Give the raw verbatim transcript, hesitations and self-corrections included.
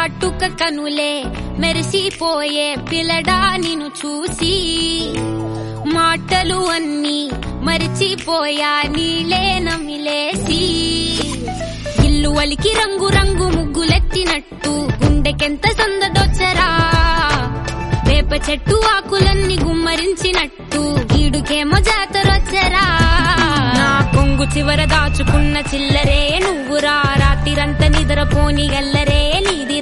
కాటుక కనులే మెరిసిపోయే పిల్లడా నిన్ను చూసి మాటలు అన్నీ మరిచిపోయా నీలే నమిలేసి ఇల్లు వలికి రంగు రంగు ముగ్గులెత్తినట్టు గుండెకెంత సందదొచ్చరా వేప చెట్టు ఆకులన్నీ గుమ్మరించినట్టు ఈడుకేమో జాతరొచ్చరా నా కొంగు చివర దాచుకున్న చిల్లరే నువ్వురా రాత్రిరంతా నిద్రపోని గల్లరే నీది